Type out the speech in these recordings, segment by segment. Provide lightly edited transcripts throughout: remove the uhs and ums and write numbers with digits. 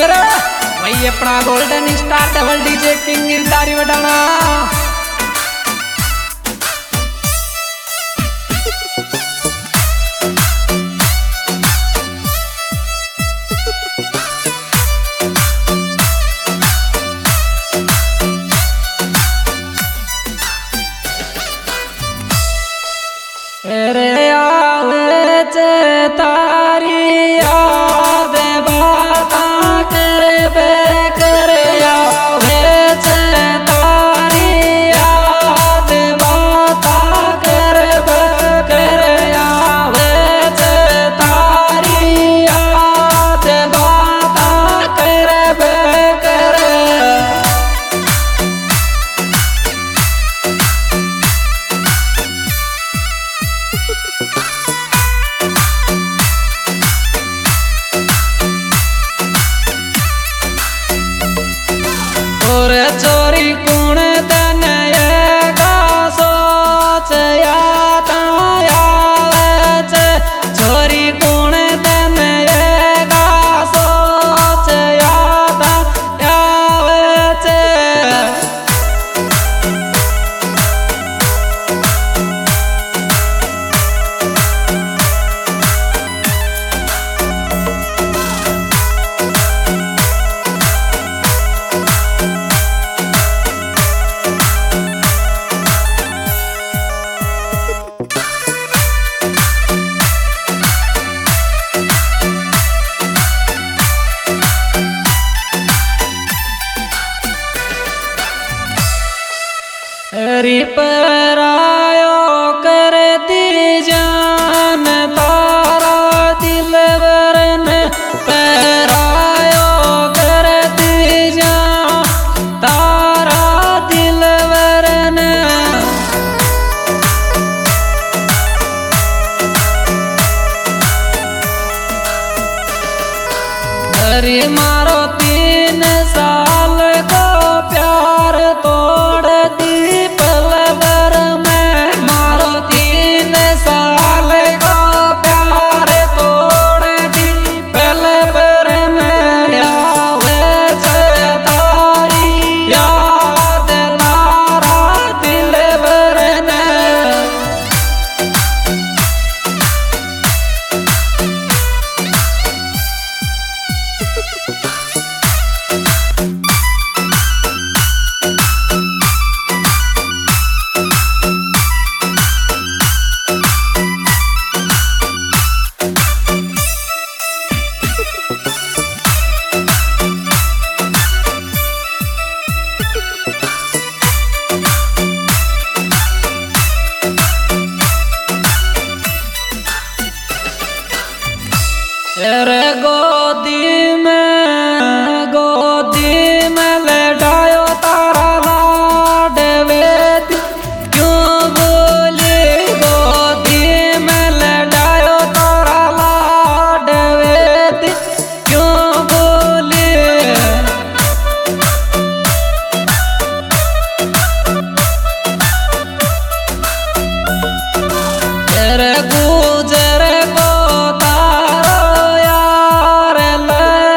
Singer भाई अपना golden star double DJ king Girdhari Batana. अरे आवे तारी याद बाता कर बे कर आवे तारी याद बाता कर बे कर आवे तारी याद बाता कर बे कर। और चोरी कुण तन सोच याद आवे चोरी कुण तन सोच याद आवे। हरी परायो कर दी जान तारा दिल वरन परायो कर दी जान तारा दिल वरन। हरी मारो 3 साल को प्यार तोड़ दी पल भर में मारो 3 साल को प्यार तोड़ दी पल भर में आवे तारी याद लारा दिल भरन। अरे गोदी में लेटायो तारा लाड वेती क्यों बोली गोदी में लेटायो तारा लाड वेती क्यों बोली। अरे गुजर को तारो यार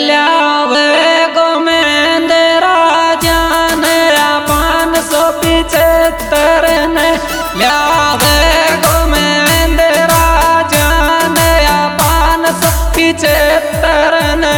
ल्यावे गोमेंदरा जान 575 ने ल्यावे गोमेंदरा जान 575 ने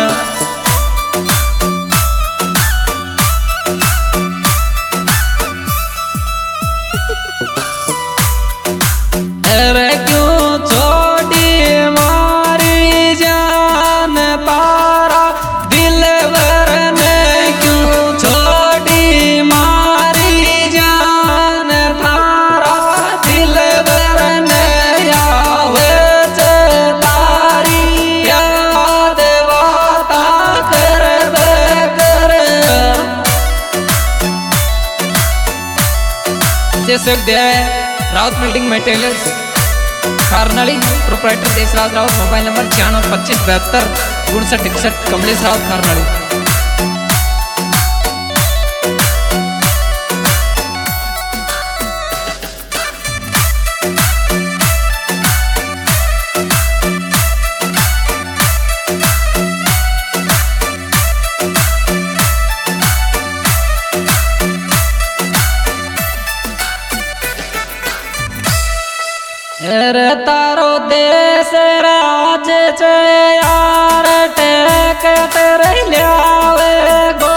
अरे क्यों छोड़ी मारी जान तारा दिलवर ने क्यों छोड़ी मारी जान तारा दिलवर ने आवे से तारी याद वाता कर दे कर जैसे Raut building materials Kharnali proprietor Deshraj Raut mobile number 962572 6161 Kamlesh Raut Kharnali. अरे तारो देश राज यार टेक तेरे ल्यावे